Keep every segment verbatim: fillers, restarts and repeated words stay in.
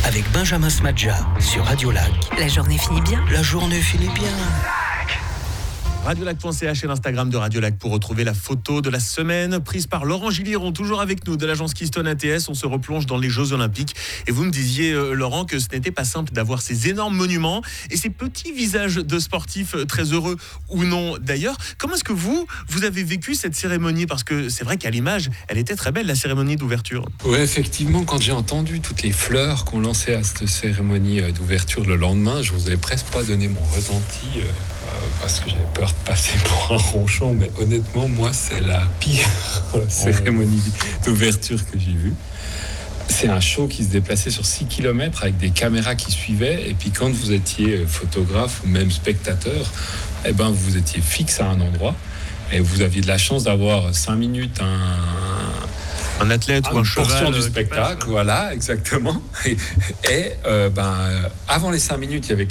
avec Benjamin Smadja sur Radio Lac. La journée finit bien. La journée finit bien. radiolac point c h et l'Instagram de Radio Lac pour retrouver la photo de la semaine prise par Laurent Gilliron, toujours avec nous de l'agence Keystone A T S. On se replonge dans les Jeux Olympiques et vous me disiez euh, Laurent que ce n'était pas simple d'avoir ces énormes monuments et ces petits visages de sportifs très heureux ou non d'ailleurs. Comment est-ce que vous, vous avez vécu cette cérémonie? Parce que c'est vrai qu'à l'image, elle était très belle, la cérémonie d'ouverture. Oui, effectivement, quand j'ai entendu toutes les fleurs qu'on lançait à cette cérémonie d'ouverture le lendemain, je vous avais presque pas donné mon ressenti. Euh... parce que j'avais peur de passer pour un ronchon, mais honnêtement, moi, c'est la pire cérémonie d'ouverture que j'ai vue. C'est un show qui se déplaçait sur six kilomètres avec des caméras qui suivaient, et puis quand vous étiez photographe ou même spectateur, eh ben, vous étiez fixe à un endroit, et vous aviez de la chance d'avoir cinq minutes un... un athlète ou un cheval. Une portion du spectacle, voilà, exactement. Et, et euh, ben, avant les cinq minutes, il y avait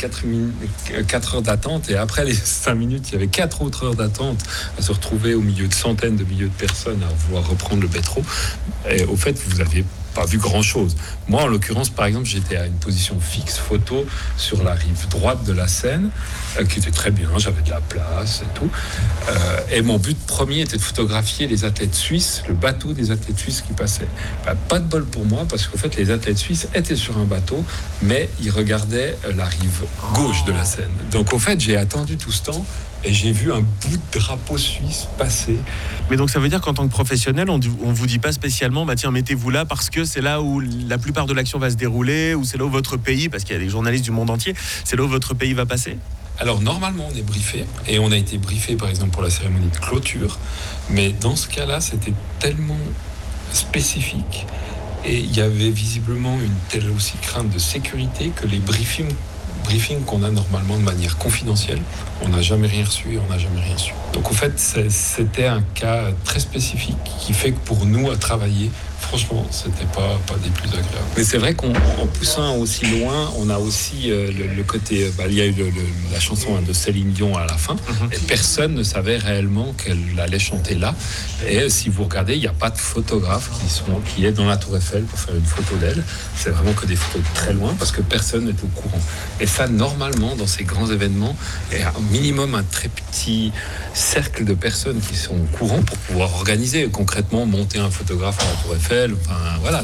quatre heures d'attente, et après les cinq minutes, il y avait quatre autres heures d'attente à se retrouver au milieu de centaines de milliers de personnes à vouloir reprendre le métro. Et au fait, vous aviez pas vu grand-chose. Moi, en l'occurrence, par exemple, j'étais à une position fixe photo sur la rive droite de la Seine, euh, qui était très bien, j'avais de la place et tout. Euh, et mon but premier était de photographier les athlètes suisses, le bateau des athlètes suisses qui passait. Bah, pas de bol pour moi, parce qu'en fait, les athlètes suisses étaient sur un bateau, mais ils regardaient la rive gauche de la Seine. Donc, au fait, j'ai attendu tout ce temps, et j'ai vu un bout de drapeau suisse passer. Mais donc ça veut dire qu'en tant que professionnel, on ne vous dit pas spécialement, bah tiens, mettez-vous là parce que c'est là où la plupart de l'action va se dérouler, ou c'est là où votre pays, parce qu'il y a des journalistes du monde entier, c'est là où votre pays va passer? Alors normalement on est briefé, et on a été briefé par exemple pour la cérémonie de clôture, mais dans ce cas-là c'était tellement spécifique, et il y avait visiblement une telle aussi crainte de sécurité que les briefings briefing qu'on a normalement de manière confidentielle, on n'a jamais rien reçu et on n'a jamais rien su. Donc en fait, c'est, c'était un cas très spécifique qui fait que pour nous à travailler, franchement, c'était pas, pas des plus agréables. Mais c'est vrai qu'en poussant aussi loin, on a aussi euh, le, le côté... Bah, il y a eu le, le, la chanson hein, de Céline Dion à la fin, mm-hmm. et personne ne savait réellement qu'elle allait chanter là. Et si vous regardez, il n'y a pas de photographe qui, sont, qui est dans la Tour Eiffel pour faire une photo d'elle. C'est vraiment que des photos de très loin, parce que personne n'est au courant. Et ça, normalement, dans ces grands événements, il y a un minimum un très petit cercle de personnes qui sont au courant pour pouvoir organiser, concrètement, monter un photographe à la Tour Eiffel. Enfin, voilà.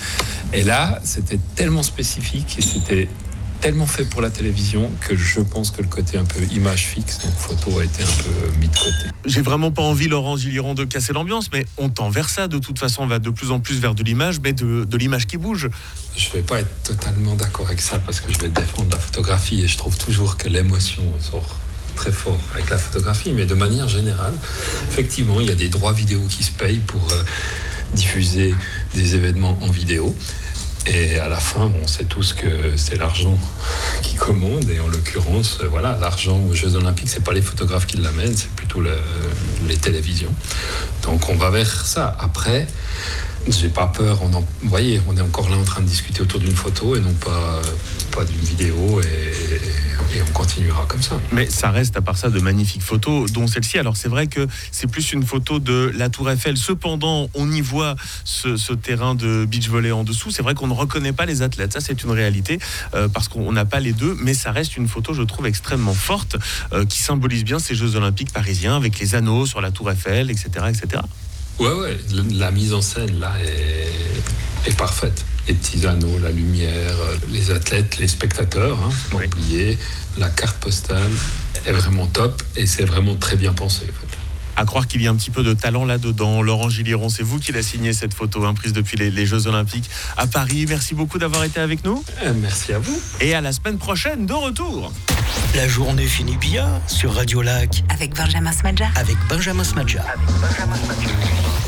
Et là, c'était tellement spécifique et c'était tellement fait pour la télévision que je pense que le côté un peu image fixe, donc photo, a été un peu mis de côté. J'ai vraiment pas envie, Laurent Gilliron, de casser l'ambiance, mais on tend vers ça. De toute façon, on va de plus en plus vers de l'image, mais de, de l'image qui bouge. Je vais pas être totalement d'accord avec ça parce que je vais défendre la photographie et je trouve toujours que l'émotion sort très fort avec la photographie, mais de manière générale, effectivement, il y a des droits vidéo qui se payent pour euh, diffuser des événements en vidéo. Et à la fin, on sait tous que c'est l'argent qui commande. Et en l'occurrence, voilà, l'argent aux Jeux Olympiques, c'est pas les photographes qui l'amènent, c'est plutôt le, les télévisions. Donc on va vers ça. Après, j'ai pas peur. On en, vous voyez, on est encore là en train de discuter autour d'une photo et non pas, pas d'une vidéo. Et, et on continuera comme ça. Mais ça reste, à part ça, de magnifiques photos, dont celle-ci. Alors c'est vrai que c'est plus une photo de la Tour Eiffel. Cependant, on y voit ce, ce terrain de beach volley en dessous. C'est vrai qu'on ne reconnaît pas les athlètes. Ça, c'est une réalité euh, parce qu'on n'a pas les deux. Mais ça reste une photo, je trouve, extrêmement forte euh, qui symbolise bien ces Jeux Olympiques parisiens avec les anneaux sur la Tour Eiffel, et cetera, et cetera. Ouais, ouais, la mise en scène là est, est parfaite. Les petits anneaux, la lumière, les athlètes, les spectateurs, hein, faut pas oublier. La carte postale est vraiment top et c'est vraiment très bien pensé. En fait. À croire qu'il y a un petit peu de talent là-dedans. Laurent Gilliron, c'est vous qui l'a signé cette photo, hein, prise depuis les, les Jeux Olympiques à Paris. Merci beaucoup d'avoir été avec nous. Euh, merci à vous. Et à la semaine prochaine, de retour. La journée finit bien sur Radio Lac. Avec Benjamin Smadja. Avec Benjamin Smadja. Avec Benjamin Smadja.